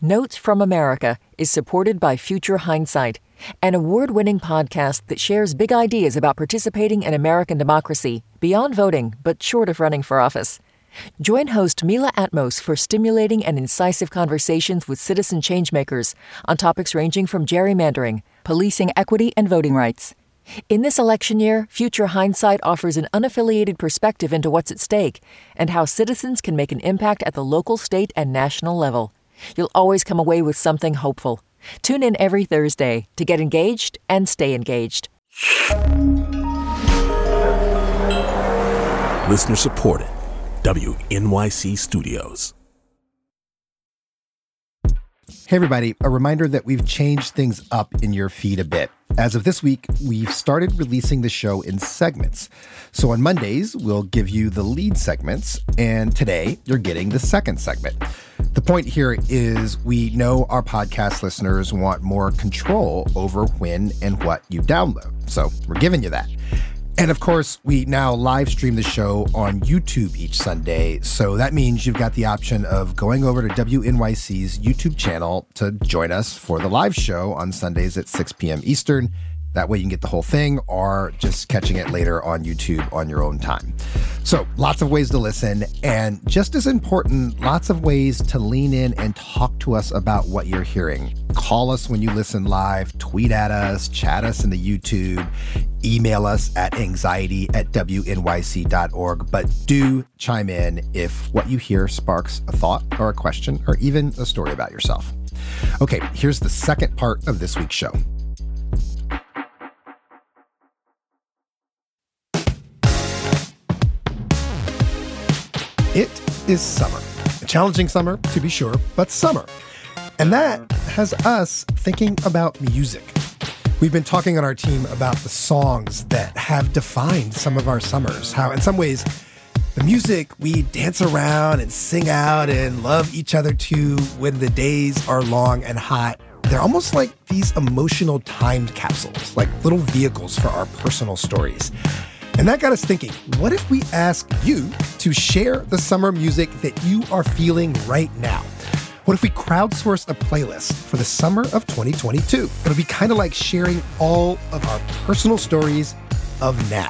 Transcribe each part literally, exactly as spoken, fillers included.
Notes from America is supported by Future Hindsight, an award-winning podcast that shares big ideas about participating in American democracy beyond voting, but short of running for office. Join host Mila Atmos for stimulating and incisive conversations with citizen changemakers on topics ranging from gerrymandering, policing equity, and voting rights. In this election year, Future Hindsight offers an unaffiliated perspective into what's at stake and how citizens can make an impact at the local, state, and national level. You'll always come away with something hopeful. Tune in every Thursday to get engaged and stay engaged. Listener supported. W N Y C Studios. Hey everybody, a reminder that we've changed things up in your feed a bit. As of this week, we've started releasing the show in segments. So on Mondays, we'll give you the lead segments, and today you're getting the second segment. The point here is we know our podcast listeners want more control over when and what you download. So we're giving you that. And of course, we now live stream the show on YouTube each Sunday. So that means you've got the option of going over to W N Y C's YouTube channel to join us for the live show on Sundays at six p.m. Eastern. That way you can get the whole thing, or just catching it later on YouTube on your own time. So lots of ways to listen, and just as important, lots of ways to lean in and talk to us about what you're hearing. Call us when you listen live, tweet at us, chat us in the YouTube, email us at anxiety at W N Y C dot org. But do chime in if what you hear sparks a thought or a question or even a story about yourself. Okay, here's the second part of this week's show. It is summer. A challenging summer, to be sure, but summer. And that has us thinking about music. We've been talking on our team about the songs that have defined some of our summers, how in some ways the music we dance around and sing out and love each other to when the days are long and hot. They're almost like these emotional timed capsules, like little vehicles for our personal stories. And that got us thinking, what if we ask you to share the summer music that you are feeling right now? What if we crowdsource a playlist for the summer of twenty twenty-two? It'll be kind of like sharing all of our personal stories of now.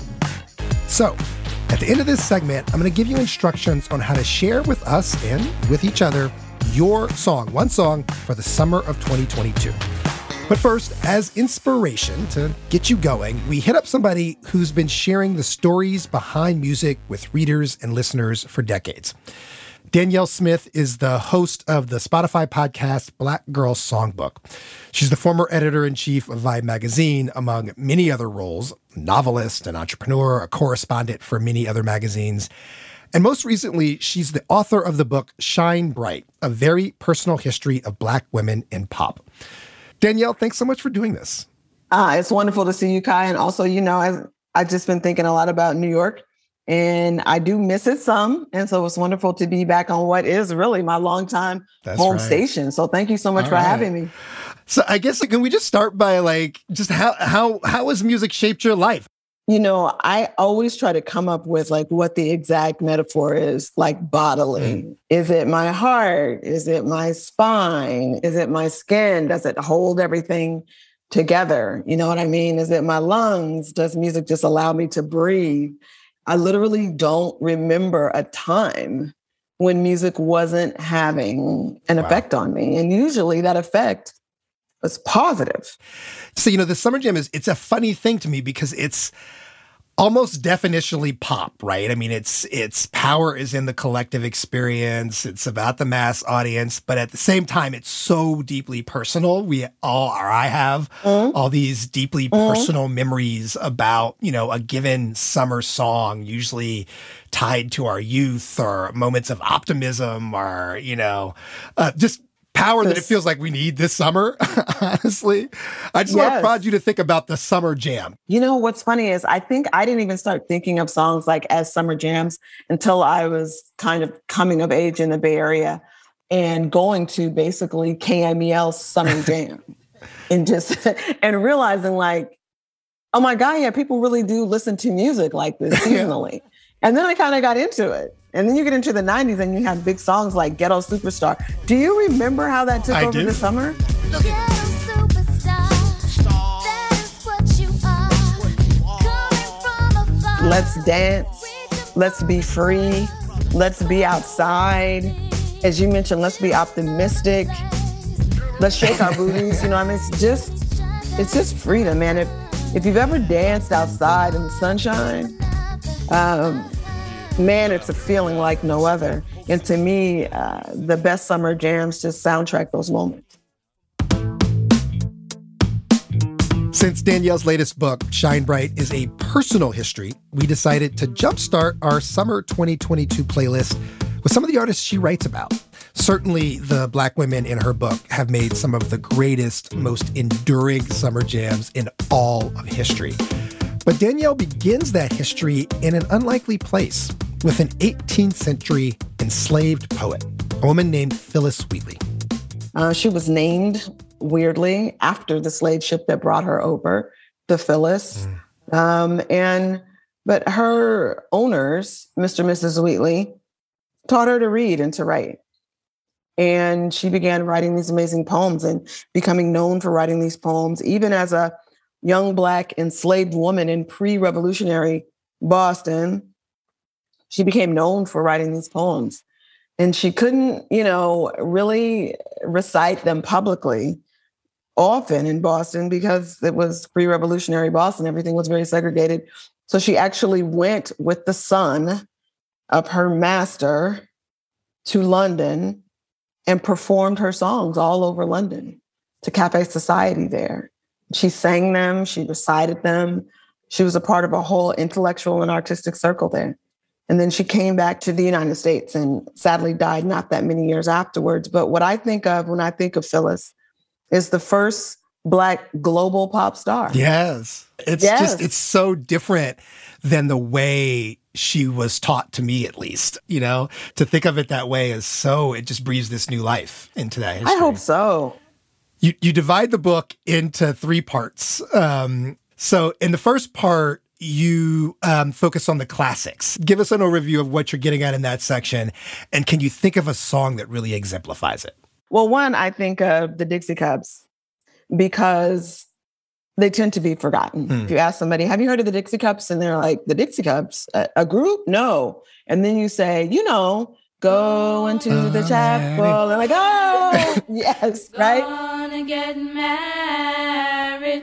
So, at the end of this segment, I'm going to give you instructions on how to share with us and with each other your song, one song for the summer of twenty twenty-two. But first, as inspiration to get you going, we hit up somebody who's been sharing the stories behind music with readers and listeners for decades. Danielle Smith is the host of the Spotify podcast Black Girl Songbook. She's the former editor-in-chief of Vibe magazine, among many other roles, a novelist, an entrepreneur, a correspondent for many other magazines. And most recently, she's the author of the book Shine Bright, a very personal history of Black women in pop. Danielle, thanks so much for doing this. Ah, it's wonderful to see you, Kai. And also, you know, I've, I've just been thinking a lot about New York, and I do miss it some. And so it's wonderful to be back on what is really my longtime That's home right. station. So thank you so much All for right. having me. So I guess, can we just start by like, just how, how, how has music shaped your life? You know, I always try to come up with like what the exact metaphor is, like bodily. Mm. Is it my heart? Is it my spine? Is it my skin? Does it hold everything together? You know what I mean? Is it my lungs? Does music just allow me to breathe? I literally don't remember a time when music wasn't having an wow. effect on me. And usually that effect was positive. So, you know, the Summer Jam is, it's a funny thing to me because it's almost definitionally pop, right? I mean, it's it's power is in the collective experience. It's about the mass audience, but at the same time, it's so deeply personal. We all, or I have, mm. all these deeply mm. personal memories about, you know, a given summer song, usually tied to our youth or moments of optimism or, you know, uh, just power that it feels like we need this summer, honestly. I just yes. want to prod you to think about the Summer Jam. You know, what's funny is I think I didn't even start thinking of songs like as summer jams until I was kind of coming of age in the Bay Area and going to basically K M E L's Summer Jam and just, and realizing like, oh my God, yeah, people really do listen to music like this seasonally. And then I kind of got into it. And then you get into the nineties and you have big songs like Ghetto Superstar. Do you remember how that took I over do. the summer? Let's dance. Let's be free. Let's be outside. As you mentioned, let's be optimistic. Let's shake our booties. You know, I mean, it's just, it's just freedom, man. If, if you've ever danced outside in the sunshine, um, man, it's a feeling like no other. And to me, uh, the best summer jams just soundtrack those moments. Since Danielle's latest book, Shine Bright, is a personal history, we decided to jumpstart our summer twenty twenty-two playlist with some of the artists she writes about. Certainly, the Black women in her book have made some of the greatest, most enduring summer jams in all of history. But Danielle begins that history in an unlikely place with an eighteenth century enslaved poet, a woman named Phillis Wheatley. Uh, she was named, weirdly, after the slave ship that brought her over, the Phillis. Mm. Um, and but her owners, Mister and Missus Wheatley, taught her to read and to write. And she began writing these amazing poems and becoming known for writing these poems, even as a young Black enslaved woman in pre-revolutionary Boston. She became known for writing these poems. And she couldn't, you know, really recite them publicly often in Boston because it was pre-revolutionary Boston. Everything was very segregated. So she actually went with the son of her master to London and performed her songs all over London to Cafe Society there. She sang them, she recited them. She was a part of a whole intellectual and artistic circle there. And then she came back to the United States and sadly died not that many years afterwards. But what I think of when I think of Phillis is the first Black global pop star. Yes. It's yes. just, it's so different than the way she was taught, to me at least. You know, to think of it that way is so, it just breathes this new life into that history. I hope so. You, you divide the book into three parts. Um, so in the first part, you um, focus on the classics. Give us an overview of what you're getting at in that section. And can you think of a song that really exemplifies it? Well, one, I think of the Dixie Cups because they tend to be forgotten. Mm. If you ask somebody, have you heard of the Dixie Cups? And they're like, the Dixie Cups? A, a group? No. And then you say, you know, go into uh, the chapel. And like, oh, yes, right? Gonna get married.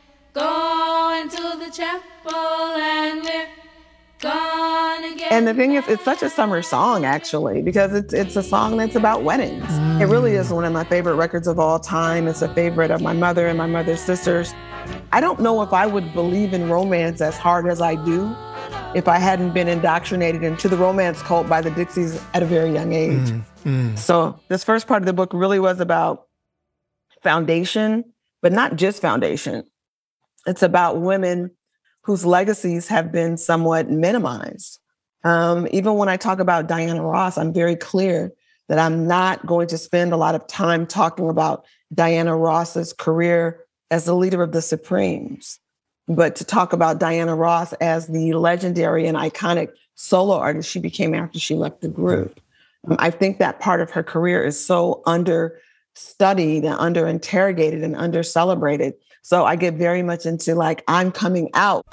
Go into the chapel and we're gonna get And the thing is, it's such a summer song, actually, because it's it's a song that's about weddings. Mm. It really is one of my favorite records of all time. It's a favorite of my mother and my mother's sisters. I don't know if I would believe in romance as hard as I do if I hadn't been indoctrinated into the romance cult by the Dixies at a very young age. Mm. Mm. So this first part of the book really was about foundation, but not just foundation. It's about women whose legacies have been somewhat minimized. Um, even when I talk about Diana Ross, I'm very clear that I'm not going to spend a lot of time talking about Diana Ross's career as the leader of the Supremes, but to talk about Diana Ross as the legendary and iconic solo artist she became after she left the group. Um, I think that part of her career is so understudied and under-interrogated and under-celebrated. So I get very much into like, I'm coming out.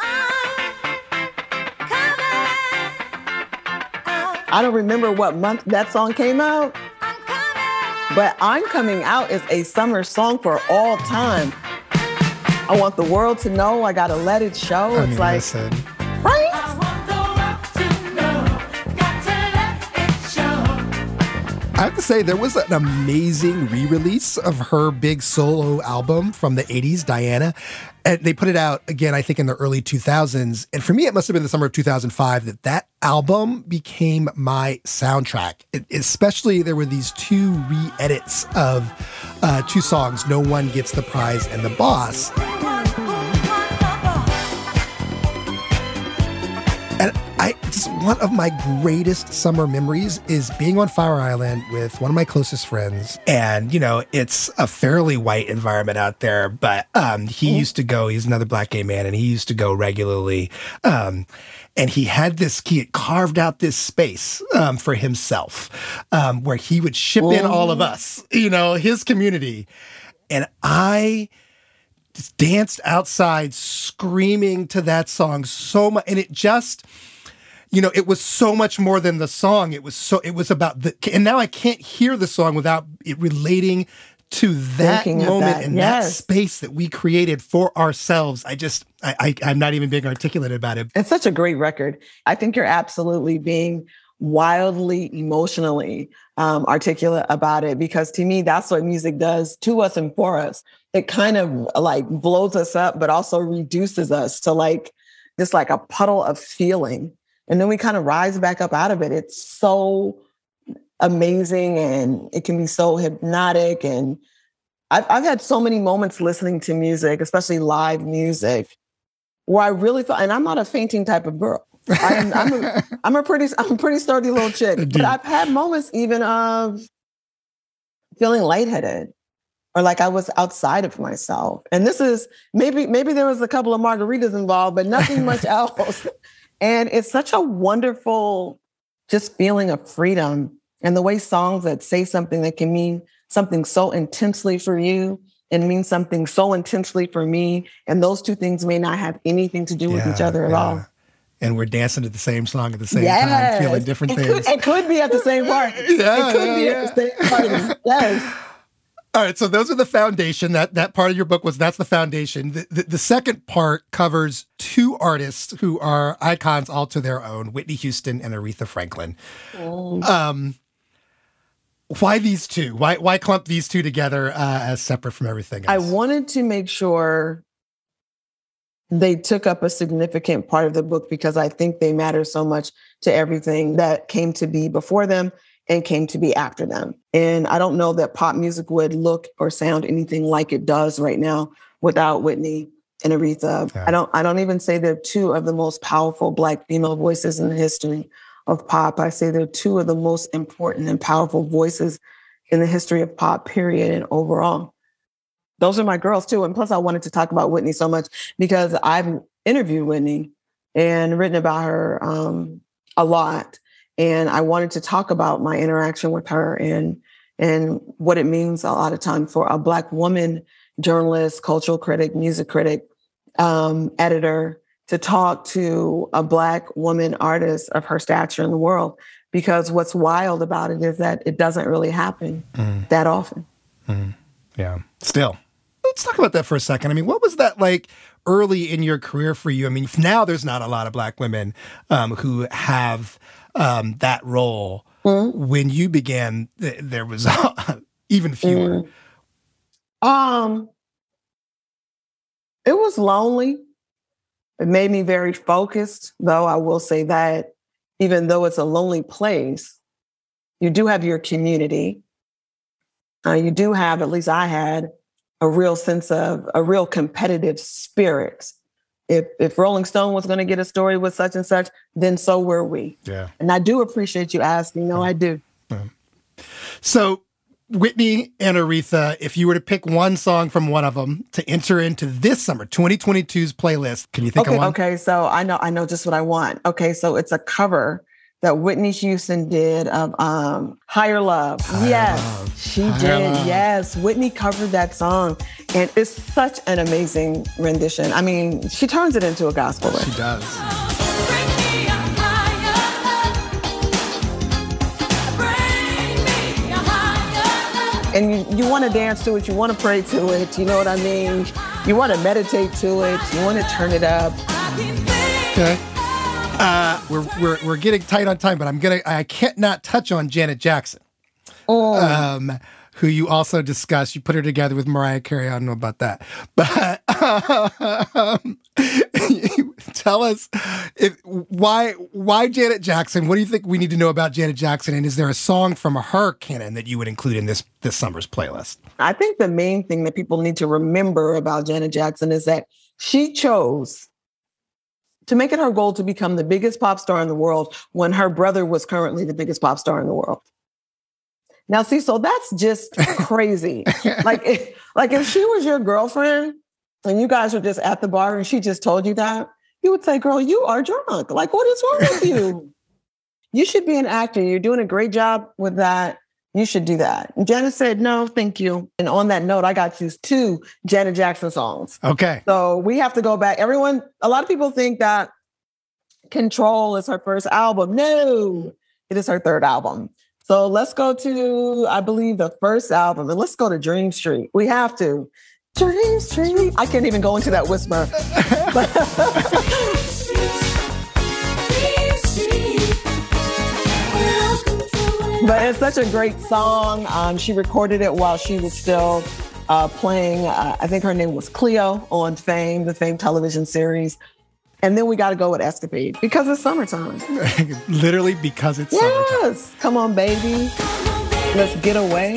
I don't remember what month that song came out, but I'm Coming Out is a summer song for all time. I want the world to know, I gotta let it show. I it's mean, like, listen. right? I have to say, there was an amazing re-release of her big solo album from the eighties, Diana. And they put it out again, I think, in the early two thousands. And for me, it must have been the summer of two thousand five that that album became my soundtrack. It, especially, there were these two re-edits of uh, two songs, No One Gets the Prize and The Boss. And I just one of my greatest summer memories is being on Fire Island with one of my closest friends. And, you know, it's a fairly white environment out there, but um, he used to go, he's another black gay man, and he used to go regularly. Um, and he had this, he had carved out this space um, for himself um, where he would ship in all of us, you know, his community. And I just danced outside screaming to that song so much. And it just... You know, it was so much more than the song. It was so, it was about the, and now I can't hear the song without it relating to that Thinking moment that. and Yes. that space that we created for ourselves. I just, I, I, I'm not even being articulate about it. It's such a great record. I think you're absolutely being wildly emotionally um, articulate about it, because to me, that's what music does to us and for us. It kind of like blows us up, but also reduces us to like, just like a puddle of feeling. And then we kind of rise back up out of it. It's so amazing, and it can be so hypnotic. And I've, I've had so many moments listening to music, especially live music, where I really felt, and I'm not a fainting type of girl. I am, I'm, a, I'm a pretty, I'm a pretty sturdy little chick. But I've had moments even of feeling lightheaded, or like I was outside of myself. And this is maybe, maybe there was a couple of margaritas involved, but nothing much else. And it's such a wonderful just feeling of freedom, and the way songs that say something that can mean something so intensely for you and mean something so intensely for me. And those two things may not have anything to do Yeah, with each other at yeah. all. And we're dancing to the same song at the same Yes. time, feeling different it things. Could, it could be at the same party. Yeah, it could yeah, be yeah. at the same party. Yes. All right, so those are the foundation. That that part of your book was, that's the foundation. The, the, the second part covers two artists who are icons all to their own, Whitney Houston and Aretha Franklin. Mm. Um, why these two? Why why clump these two together uh, as separate from everything I else? wanted to make sure they took up a significant part of the book, because I think they matter so much to everything that came to be before them and came to be after them. And I don't know that pop music would look or sound anything like it does right now without Whitney and Aretha. Yeah. I don't I don't even say they're two of the most powerful Black female voices in the history of pop. I say they're two of the most important and powerful voices in the history of pop, period, and overall. Those are my girls too. And plus I wanted to talk about Whitney so much because I've interviewed Whitney and written about her um, a lot. And I wanted to talk about my interaction with her and, and what it means a lot of time for a Black woman journalist, cultural critic, music critic, um, editor, to talk to a Black woman artist of her stature in the world. Because what's wild about it is that it doesn't really happen mm. that often. Mm. Yeah. Still, let's talk about that for a second. I mean, what was that like early in your career for you? I mean, now there's not a lot of Black women um, who have um, that role. Mm. When you began, th- there was even fewer. Mm. Um, it was lonely. It made me very focused, though I will say that even though it's a lonely place, you do have your community. Uh, you do have, at least I had, a real sense of a real competitive spirit. If if Rolling Stone was going to get a story with such and such, then so were we. Yeah. And I do appreciate you asking. No, yeah. I do. Yeah. So Whitney and Aretha, if you were to pick one song from one of them to enter into this summer, twenty twenty-two's playlist, can you think okay, of one? Okay, so I know I know just what I want. Okay, so it's a cover that Whitney Houston did of um, Higher Love. Higher yes, Love. she Higher did. Love. Yes, Whitney covered that song. And it's such an amazing rendition. I mean, she turns it into a gospel record. She does. And you, you want to dance to it. You want to pray to it. You know what I mean? You want to meditate to it. You want to turn it up. Okay. Uh, we're we're we're getting tight on time, but I'm gonna I can't not touch on Janet Jackson, oh. um, who you also discussed. You put her together with Mariah Carey. I don't know about that, but um, tell us if, why why Janet Jackson. What do you think we need to know about Janet Jackson? And is there a song from her canon that you would include in this this summer's playlist? I think the main thing that people need to remember about Janet Jackson is that she chose to make it her goal to become the biggest pop star in the world when her brother was currently the biggest pop star in the world. Now, see, so that's just crazy. like, if, like if she was your girlfriend and you guys were just at the bar and she just told you that, you would say, girl, you are drunk. Like, what is wrong with you? You should be an actor. You're doing a great job with that. You should do that. And Janet said, no, thank you. And on that note, I got to two Janet Jackson songs. Okay. So we have to go back. Everyone, a lot of people think that Control is her first album. No, it is her third album. So let's go to, I believe, the first album. And let's go to Dream Street. We have to. Dream Street. I can't even go into that whisper. But it's such a great song. Um, she recorded it while she was still uh, playing, uh, I think her name was Cleo on Fame, the Fame television series. And then we got to go with Escapade because it's summertime. Literally because it's yes. summertime. Yes. Come on, baby. Let's get away.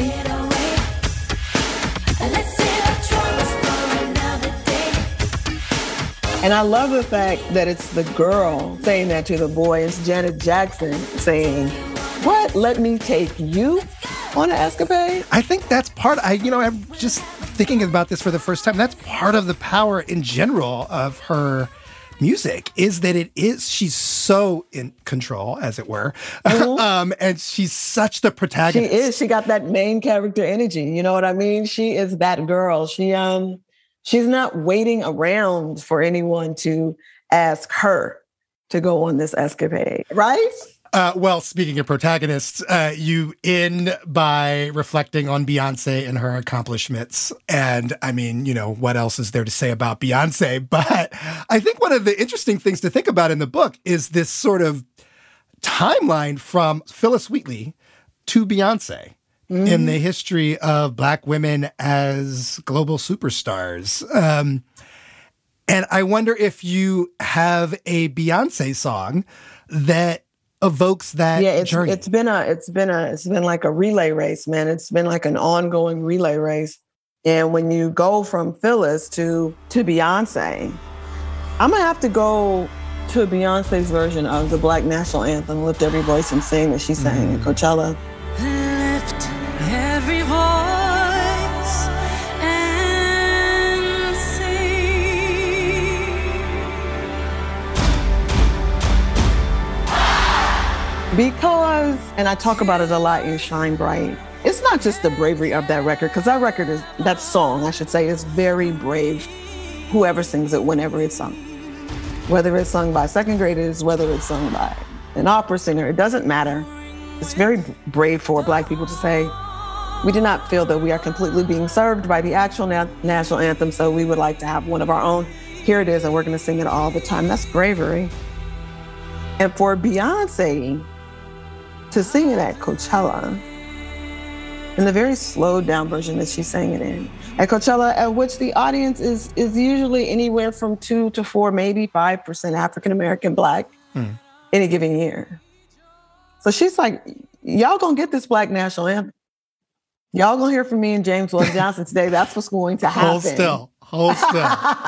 And I love the fact that it's the girl saying that to the boy. It's Janet Jackson saying, what? Let me take you on an escapade? I think that's part, I, you know, I'm just thinking about this for the first time. That's part of the power in general of her music is that it is, she's so in control, as it were. Mm-hmm. um, and she's such the protagonist. She is. She got that main character energy. You know what I mean? She is that girl. She, um, she's not waiting around for anyone to ask her to go on this escapade, right? Uh, well, speaking of protagonists, uh, you end by reflecting on Beyonce and her accomplishments. And I mean, you know, what else is there to say about Beyonce? But I think one of the interesting things to think about in the book is this sort of timeline from Phyllis Wheatley to Beyonce mm. in the history of Black women as global superstars. Um, and I wonder if you have a Beyonce song that evokes that yeah, it's, journey. It's been a, it's been a, it's been like a relay race, man. It's been like an ongoing relay race. And when you go from Phyllis to to Beyonce, I'm gonna have to go to Beyonce's version of the Black National Anthem, "Lift Every Voice and Sing," that she sang mm. at Coachella. Lift every voice and sing. Because, and I talk about it a lot in Shine Bright, it's not just the bravery of that record, because that record is, that song, I should say, is very brave, whoever sings it, whenever it's sung. Whether it's sung by second graders, whether it's sung by an opera singer, it doesn't matter. It's very brave for Black people to say, we do not feel that we are completely being served by the actual na- national anthem, so we would like to have one of our own. Here it is, and we're gonna sing it all the time. That's bravery. And for Beyonce to sing it at Coachella, in the very slowed down version that she sang it in, at Coachella, at which the audience is is usually anywhere from two to four, maybe five percent African-American Black mm. any given year. So she's like, y'all gonna get this Black national anthem. Y'all gonna hear from me and James Weldon Johnson today. That's what's going to happen. Hold still, hold still.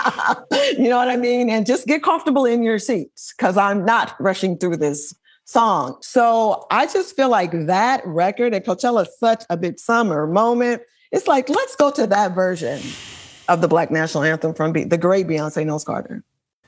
You know what I mean? And just get comfortable in your seats, because I'm not rushing through this song. So I just feel like that record at Coachella is such a big summer moment. It's like, let's go to that version of the Black National Anthem from Be- the great Beyonce Knowles Carter.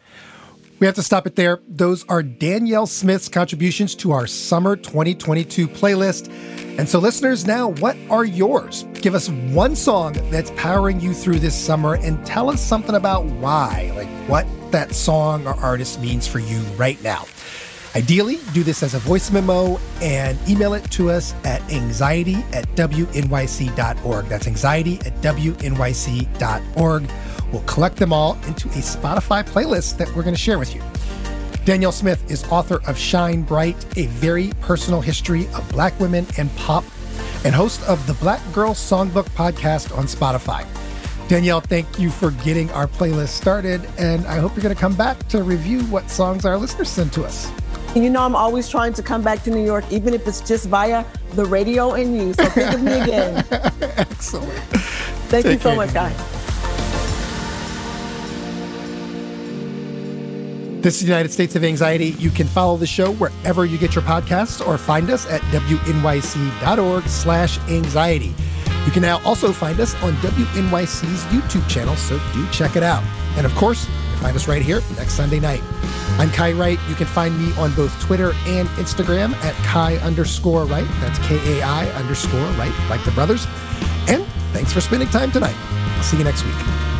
We have to stop it there. Those are Danielle Smith's contributions to our Summer twenty twenty-two playlist. And so listeners, now what are yours? Give us one song that's powering you through this summer and tell us something about why, like what that song or artist means for you right now. Ideally, do this as a voice memo and email it to us at anxiety at w n y c dot org. That's anxiety at w n y c dot org. We'll collect them all into a Spotify playlist that we're going to share with you. Danielle Smith is author of Shine Bright, a very personal history of Black women and pop, and host of the Black Girl Songbook podcast on Spotify. Danielle, thank you for getting our playlist started, and I hope you're going to come back to review what songs our listeners send to us. You know, I'm always trying to come back to New York, even if it's just via the radio and you. So think of me again. Excellent. Thank Take you so care. much, guys. This is the United States of Anxiety. You can follow the show wherever you get your podcasts or find us at W N Y C dot org slash anxiety. You can now also find us on W N Y C's YouTube channel, so do check it out. And of course, you can find us right here next Sunday night. I'm Kai Wright. You can find me on both Twitter and Instagram at Kai underscore Wright. That's K A I underscore Wright, like the brothers. And thanks for spending time tonight. I'll see you next week.